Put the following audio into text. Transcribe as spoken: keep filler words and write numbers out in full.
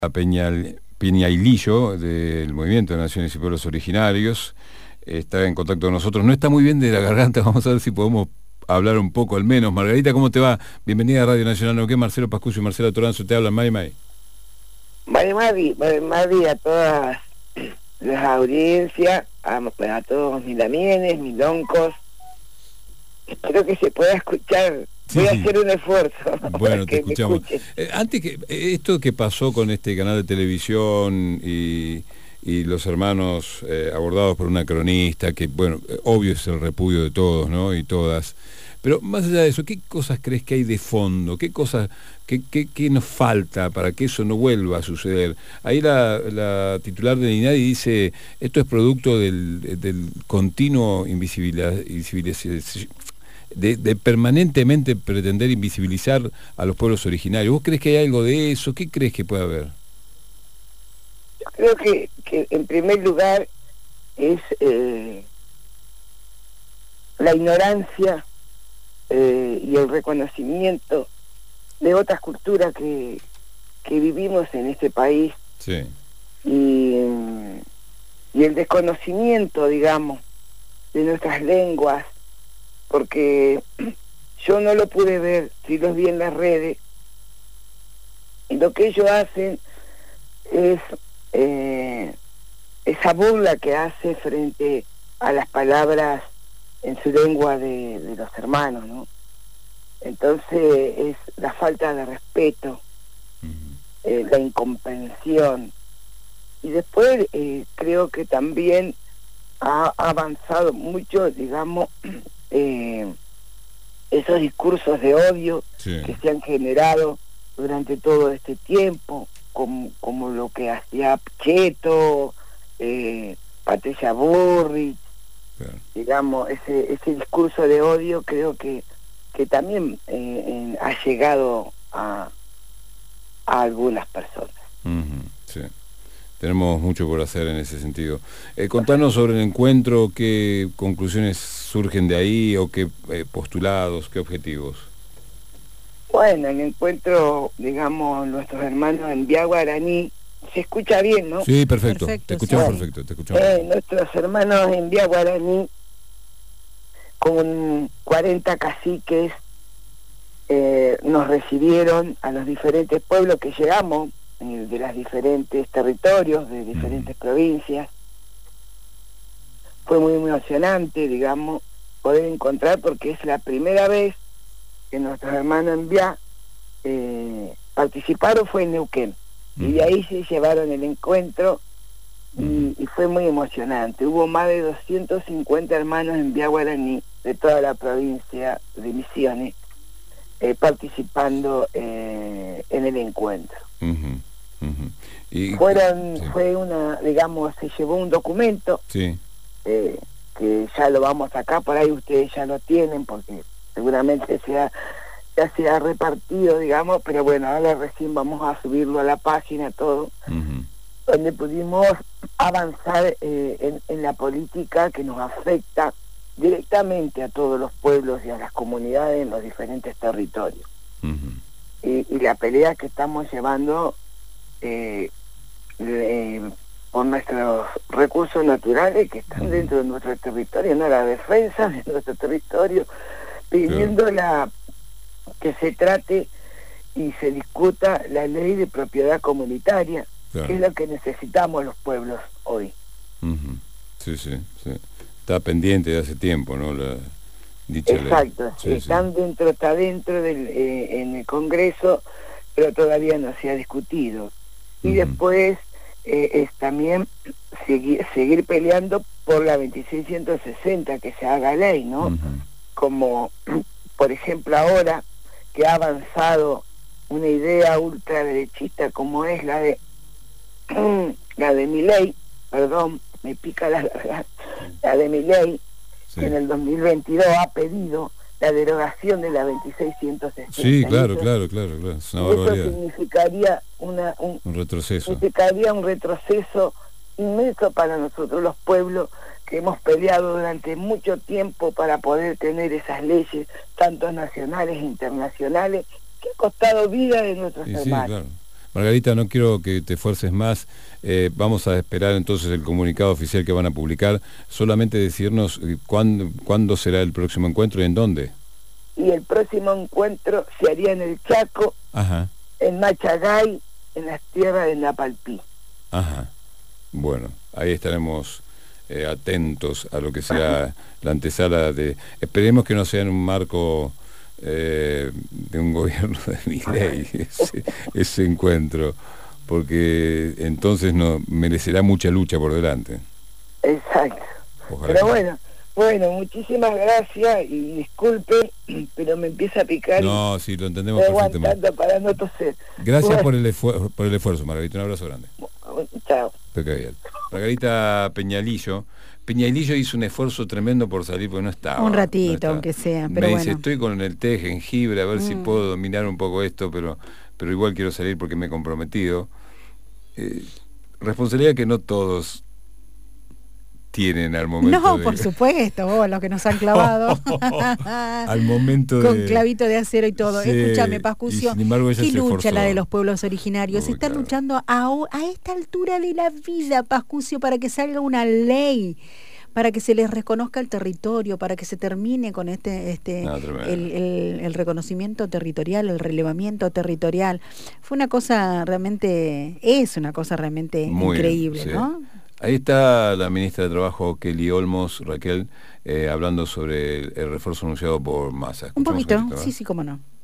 a Peñal, Peñailillo, del Movimiento de Naciones y Pueblos Originarios, está en contacto con nosotros. No está muy bien de la garganta, vamos a ver si podemos hablar un poco al menos. Margarita, ¿cómo te va? Bienvenida a Radio Nacional Neuquén. Marcelo Pascucio y Marcela Toranzo te hablan. Mari Mari. Mari Mari, Mari Mari, a todas las audiencias, a, a todos mis lamienes, mis loncos. Espero que se pueda escuchar. Sí, Voy a sí. hacer un esfuerzo. Bueno, te escuchamos. escuchen. Eh, antes que eh, esto que pasó con este canal de televisión y, y los hermanos eh, abordados por una cronista, que bueno, eh, obvio es el repudio de todos, ¿no? Y todas. Pero más allá de eso, ¿qué cosas crees que hay de fondo? ¿Qué cosas, qué, qué, qué nos falta para que eso no vuelva a suceder? Ahí la, la titular del INADI dice, esto es producto del, del continuo invisibilización, de, de permanentemente pretender invisibilizar a los pueblos originarios. ¿Vos crees que hay algo de eso? ¿Qué crees que puede haber? Yo creo que, que en primer lugar es eh, la ignorancia eh, y el reconocimiento de otras culturas que, que vivimos en este país. Sí. Y, y el desconocimiento, digamos, de nuestras lenguas, porque yo no lo pude ver, sí los vi en las redes, y lo que ellos hacen es eh, esa burla que hace frente a las palabras en su lengua de, de los hermanos, ¿no? Entonces es la falta de respeto, uh-huh. eh, la incomprensión, y después eh, creo que también ha avanzado mucho, digamos, Eh, esos discursos de odio sí. que se han generado durante todo este tiempo, como, como lo que hacía Cheto, eh, Patricia Burrich, claro. digamos, ese ese discurso de odio creo que que también eh, eh, ha llegado a, a algunas personas. Uh-huh, sí. Tenemos mucho por hacer en ese sentido. Eh, contanos sobre el encuentro, qué conclusiones surgen de ahí, o qué eh, postulados, qué objetivos. Bueno, el encuentro, digamos, nuestros hermanos en Vía Guaraní, se escucha bien, ¿no? Sí, perfecto, perfecto te escuchamos sí. perfecto, te escuchamos. Eh, nuestros hermanos en Vía Guaraní, con cuarenta caciques, eh, nos recibieron a los diferentes pueblos que llegamos, de los diferentes territorios, de diferentes provincias. Fue muy emocionante, digamos, poder encontrar, porque es la primera vez que nuestros hermanos en Vía eh, participaron, fue en Neuquén, uh-huh. y de ahí se llevaron el encuentro, y, uh-huh. y fue muy emocionante. Hubo más de doscientos cincuenta hermanos en Vía Guaraní, de toda la provincia de Misiones, eh, participando eh, en el encuentro. Uh-huh. Uh-huh. Y, Fueron, sí. fue una, digamos, se llevó un documento, sí. eh, que ya lo vamos acá, por ahí ustedes ya lo tienen, porque seguramente se ha, ya se ha repartido, digamos, pero bueno, ahora recién vamos a subirlo a la página todo, uh-huh. donde pudimos avanzar eh, en, en la política que nos afecta directamente a todos los pueblos y a las comunidades en los diferentes territorios. Uh-huh. y, y la pelea que estamos llevando Eh, eh, por nuestros recursos naturales que están dentro de nuestro territorio, no la defensa de nuestro territorio, pidiendo claro. la que se trate y se discuta la ley de propiedad comunitaria, claro. que es lo que necesitamos los pueblos hoy. Uh-huh. Sí, sí, sí. Está pendiente de hace tiempo, ¿no? La dicha Exacto, ley. Sí, están sí. dentro, está dentro del, eh, en el Congreso, pero todavía no se ha discutido. Y uh-huh. después eh, es también seguir, seguir peleando por la veintiséis ciento sesenta, que se haga ley, ¿no? Uh-huh. Como, por ejemplo, ahora que ha avanzado una idea ultraderechista como es la de la de Milei, perdón, me pica la garganta, la de Milei, sí. que en el dos mil veintidós ha pedido la derogación de la veintiséis ciento sesenta. Sí, claro, claro, claro, claro. Es una barbaridad. Eso significaría una, un, un retroceso. Significaría un retroceso inmenso para nosotros los pueblos que hemos peleado durante mucho tiempo para poder tener esas leyes, tanto nacionales e internacionales, que ha costado vida de nuestros sí, hermanos. Sí, claro. Margarita, no quiero que te esfuerces más. Eh, vamos a esperar entonces el comunicado oficial que van a publicar. Solamente decirnos eh, cuándo, cuándo será el próximo encuentro y en dónde. Y el próximo encuentro se haría en el Chaco, Ajá. en Machagay, en las tierras de Napalpí. Ajá. Bueno, ahí estaremos eh, atentos a lo que será la antesala de... Esperemos que no sea en un marco eh, de un gobierno de Milei ese, ese encuentro, porque entonces no merecerá mucha lucha por delante. Exacto. Ojalá. Pero bueno, bueno, muchísimas gracias y disculpe, pero me empieza a picar. No, y sí, lo entendemos estoy perfectamente. aguantando para no toser. Gracias Bueno, por el, esfuer por el esfuerzo, Margarita. Un abrazo grande. chao. Margarita Peñalillo. Peñalillo hizo un esfuerzo tremendo por salir porque no estaba. Un ratito, no estaba. aunque sea, pero Me bueno. dice, estoy con el té de jengibre, a ver mm. si puedo dominar un poco esto, pero, pero igual quiero salir porque me he comprometido. Eh, responsabilidad que no todos tienen al momento no, de... por supuesto, vos, los que nos han clavado al momento con de... clavito de acero y todo. Sí, escúchame, Pascucio, qué lucha la de los pueblos originarios. Uy, están claro. luchando a, a esta altura de la vida, Pascucio, para que salga una ley, para que se les reconozca el territorio, para que se termine con este, este no, el, el, el reconocimiento territorial, el relevamiento territorial. Fue una cosa realmente, es una cosa realmente Muy increíble, bien, sí. ¿no? Ahí está la ministra de Trabajo, Kelly Olmos, Raquel, eh, hablando sobre el, el refuerzo anunciado por Massa. Un poquito, un poquito, sí, sí, cómo no.